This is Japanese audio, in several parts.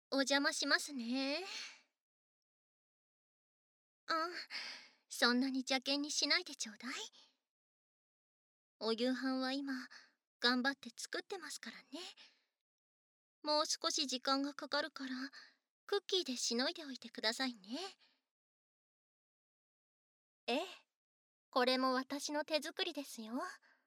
お邪魔しますね。あ、そんなに邪険にしないでちょうだい。お夕飯は今、頑張って作ってますからね。もう少し時間がかかるから、クッキーでしのいでおいてくださいね。ええ、これも私の手作りですよ。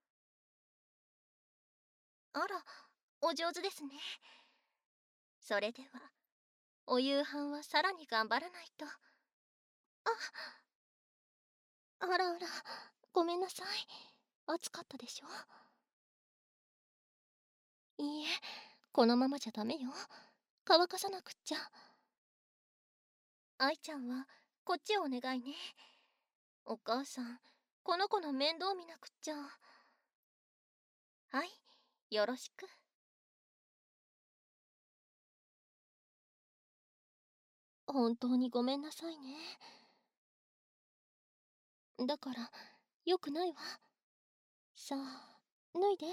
あら、お上手ですね。それでは、お夕飯はさらに頑張らないと。あらあら、ごめんなさい。暑かったでしょ。いいえ、このままじゃダメよ。乾かさなくっちゃ。愛ちゃんはこっちをお願いね。お母さん、この子の面倒見なくっちゃ。はい、よろしく。本当にごめんなさいね。だから、よくないわ。さあ、脱いで。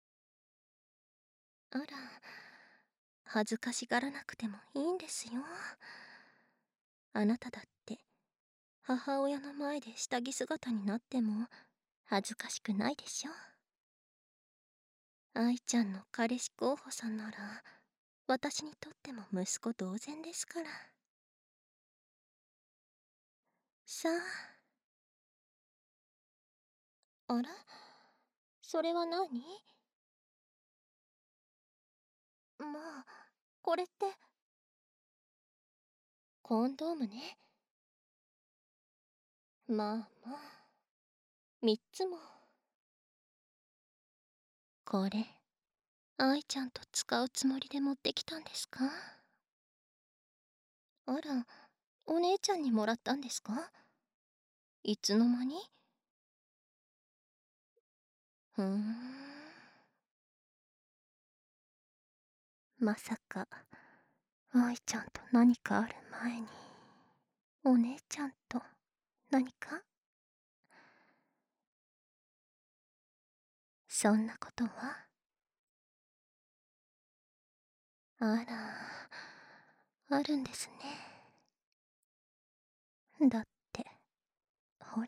あら、恥ずかしがらなくてもいいんですよ。あなただって、母親の前で下着姿になっても恥ずかしくないでしょ。愛ちゃんの彼氏候補さんなら、私にとっても息子同然ですから。さあ、あら、それは何？まあ、これって、コンドームね。まあまあ、3つも。これ、愛ちゃんと使うつもりで持ってきたんですか？あら、お姉ちゃんにもらったんですか？いつの間に？ふーん。まさか、愛ちゃんと何かある前に、お姉ちゃんと何か？そんなことは？あら、あるんですね。だって、ほら。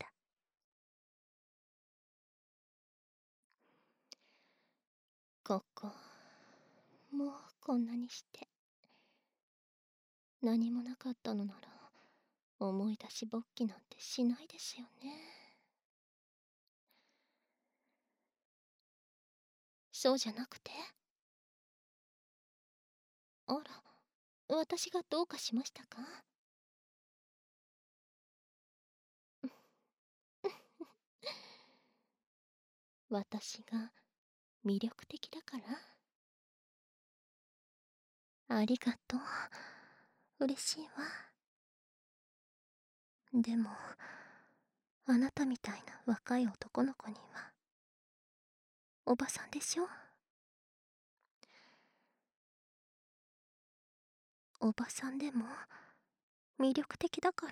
ここ、もうこんなにして。何もなかったのなら、思い出しぼっきなんてしないですよね。そうじゃなくて？あら、私がどうかしましたか？私が魅力的だから？ありがとう。嬉しいわ。でも、あなたみたいな若い男の子には、おばさんでしょ？おばさんでも魅力的だから？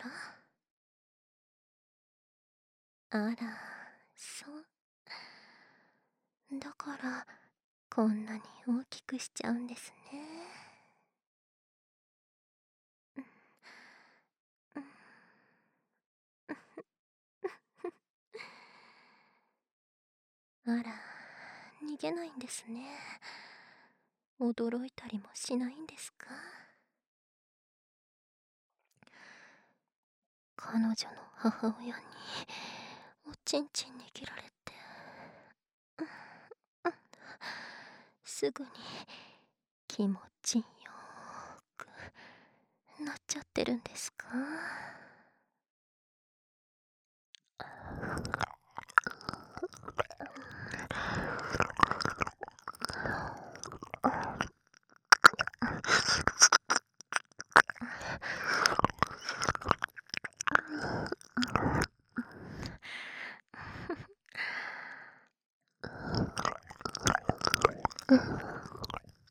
あら、そう。だから、こんなに大きくしちゃうんですね。うん。あら、逃げないんですね。驚いたりもしないんですか？彼女の母親におちんちん握られて、すぐに気持ちよーくなっちゃってるんですか？うん。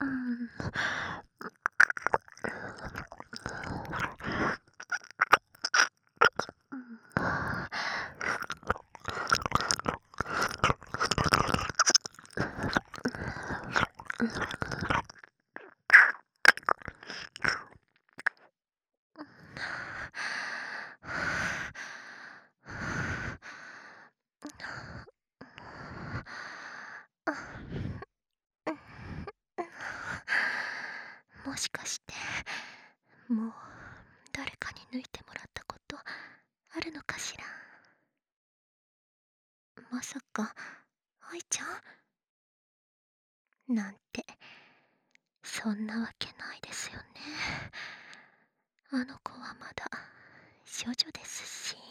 もしかしてもう誰かに抜いてもらったことあるのかしら。まさか愛ちゃんなんて、そんなわけないですよね。あの子はまだ少女ですし。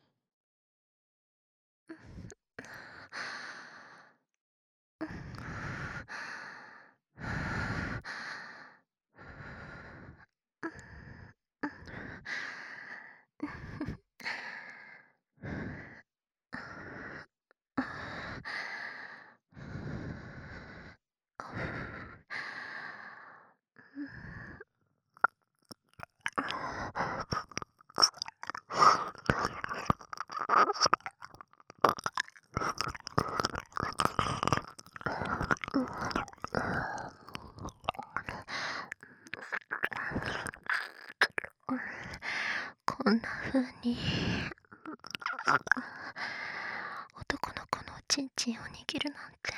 こんな風に男の子のおちんちんを握るなんて、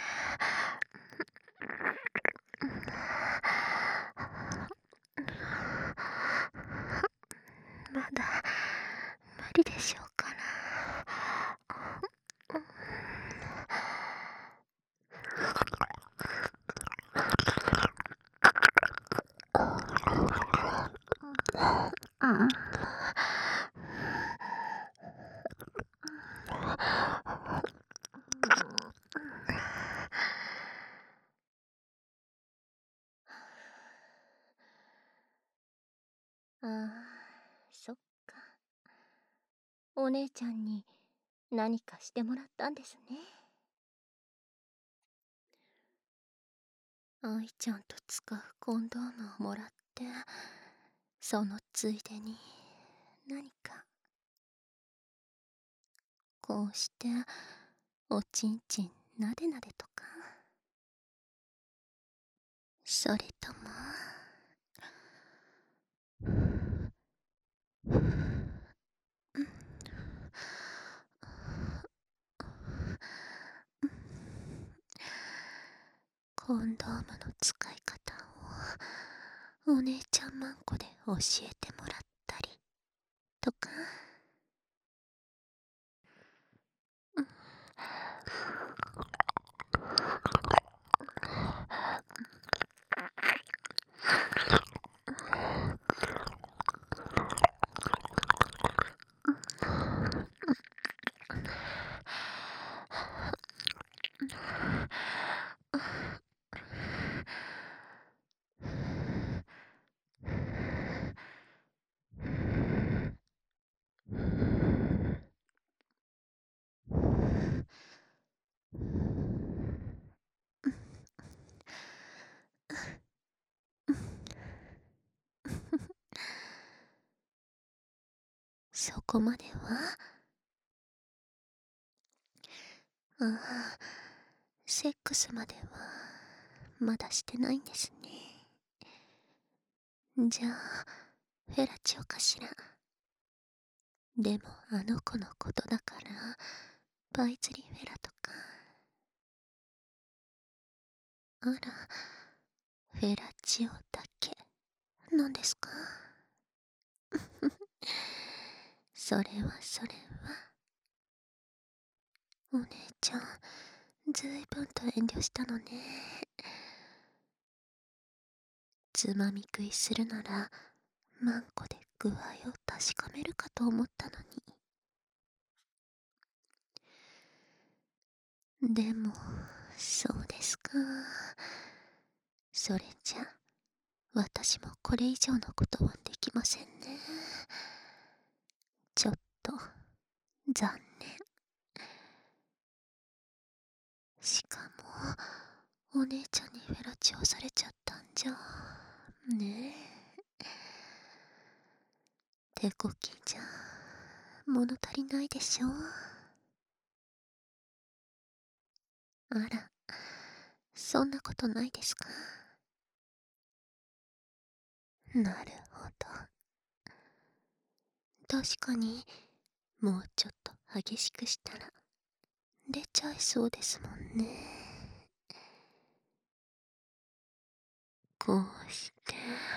まだ無理でしょうかな。ああ、そっか。お姉ちゃんに何かしてもらったんですね。愛ちゃんと使うコンドームをもらって、そのついでに何かこうしておちんちんなでなでとか、それともコンドームの使い方をお姉ちゃんまんこで教えてもらったりとか。そこまでは。ああ、セックスまではまだしてないんですね。じゃあフェラチオかしら。でもあの子のことだから、パイ釣りフェラとか。あら、フェラチオだけなんですか？それはそれは。お姉ちゃん、ずいぶんと遠慮したのね。つまみ食いするならマンコで具合を確かめるかと思ったのに。でもそうですか。それじゃ私もこれ以上のことはできませんね。ちょっと残念。しかもお姉ちゃんにフェラチオされちゃったんじゃねえ。手こきじゃ物足りないでしょ。あら、そんなことないですか？なるほど。確かにもうちょっと激しくしたら出ちゃいそうですもんね。こうして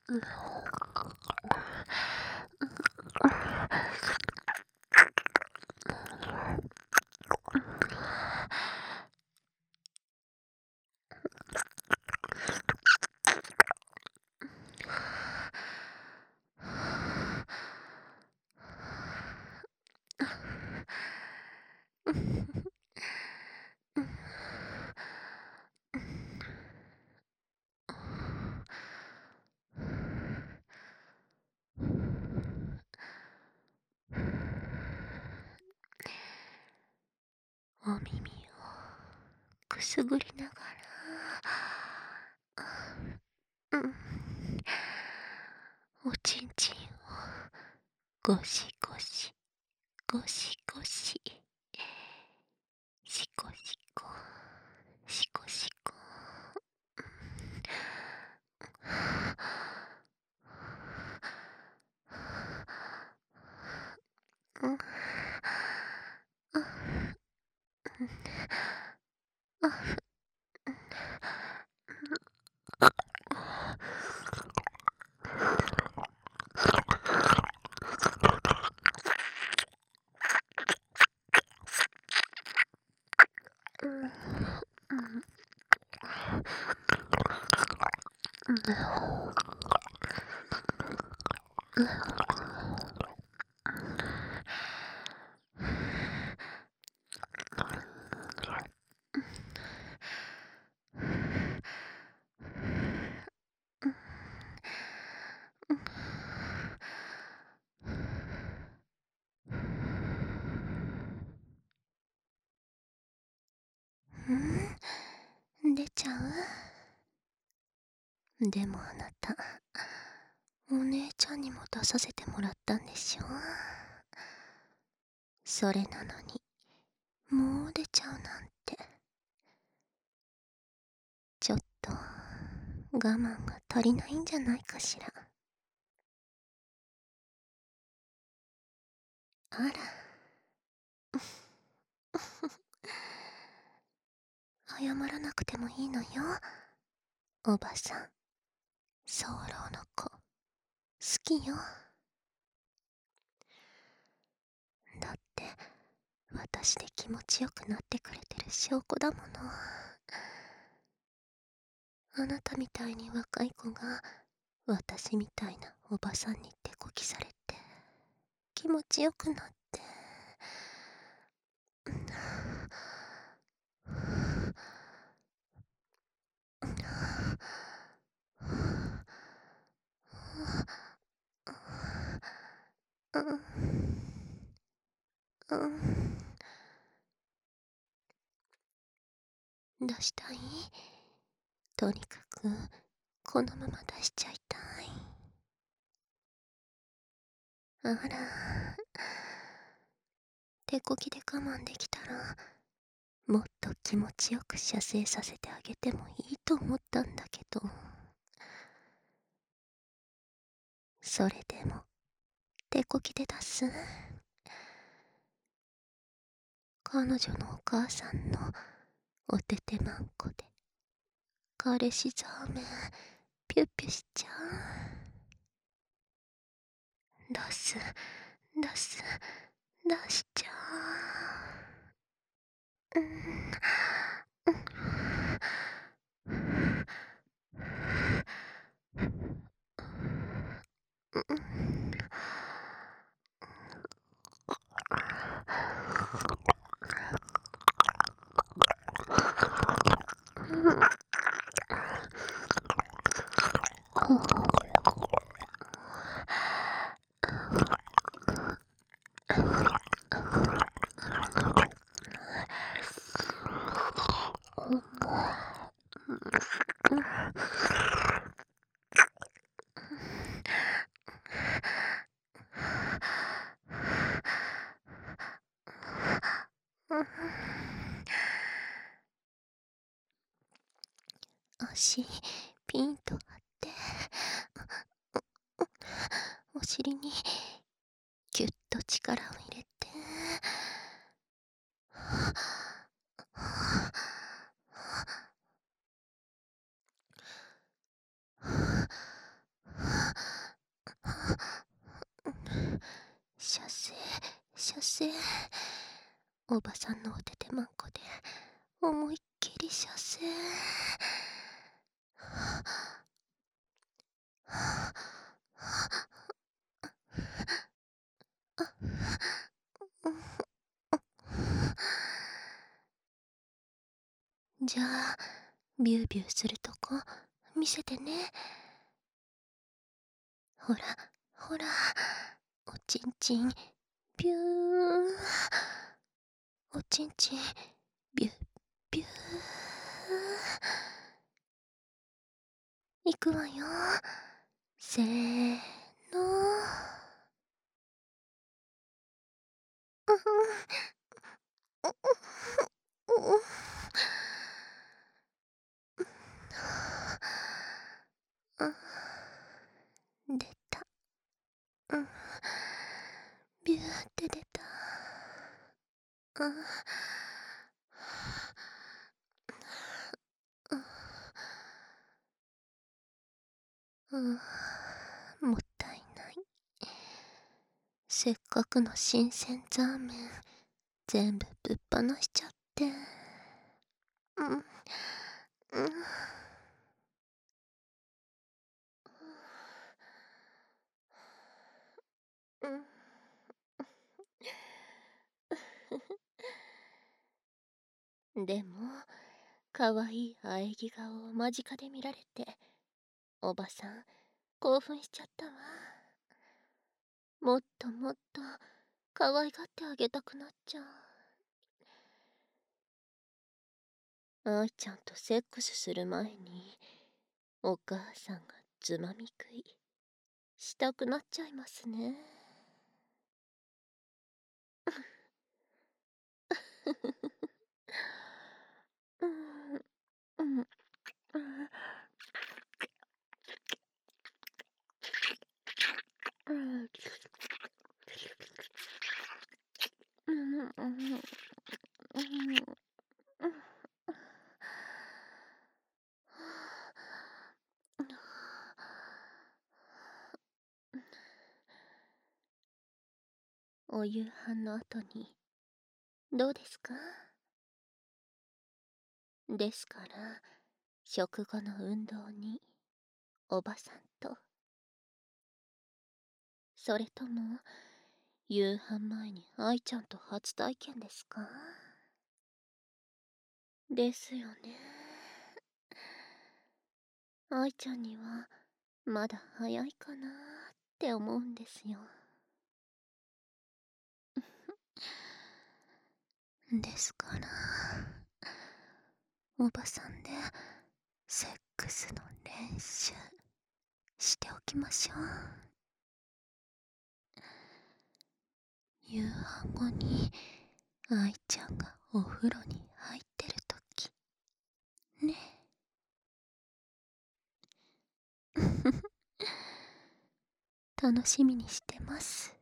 お耳をくすぐりながら、おちんちんをゴシゴシゴシゴシ、シコシコシコシコ、出ちゃう？でもあなた、お姉ちゃんにも出させてもらったんでしょ？それなのに、もう出ちゃうなんて。ちょっと、我慢が足りないんじゃないかしら。あら。謝らなくてもいいのよ、おばさん。早漏の子、好きよ。だって、私で気持ちよくなってくれてる証拠だもの。あなたみたいに若い子が、私みたいなおばさんに手こきされて、気持ちよくなって。出したい？とにかく、このまま出しちゃいたい。あら、手こきで我慢できたら、もっと気持ちよく射精させてあげてもいいと思ったんだけど。それでも、手こきで出す？彼女のお母さんのおててまんこで、彼氏ザーメン、ピュッピュしちゃう。出す、出す、出しちゃう。足、ピンと張って、お尻に、ぎゅっと力を入れて、 おばさんのおててまんこで思いっきり射精。じゃあビュービューするとこ見せてね。ほらほら、おちんちんビュー、おちんちんビュービュー。いくわよ、せーの。出た。ビューって出た。もったいない。せっかくの新鮮ザーメン全部ぶっ放しちゃって。でもかわいい喘ぎ顔を間近で見られておばさん興奮しちゃったわ。もっともっと可愛がってあげたくなっちゃう。愛ちゃんとセックスする前にお母さんがつまみ食いしたくなっちゃいますね。お夕飯の後にどうですか？ですから食後の運動におばさんと、それとも夕飯前に愛ちゃんと初体験ですか？ですよね。愛ちゃんにはまだ早いかなって思うんですよ。ですからおばさんでセックスの練習しておきましょう。夕飯後に愛ちゃんがお風呂に入ってるときね。楽しみにしてます。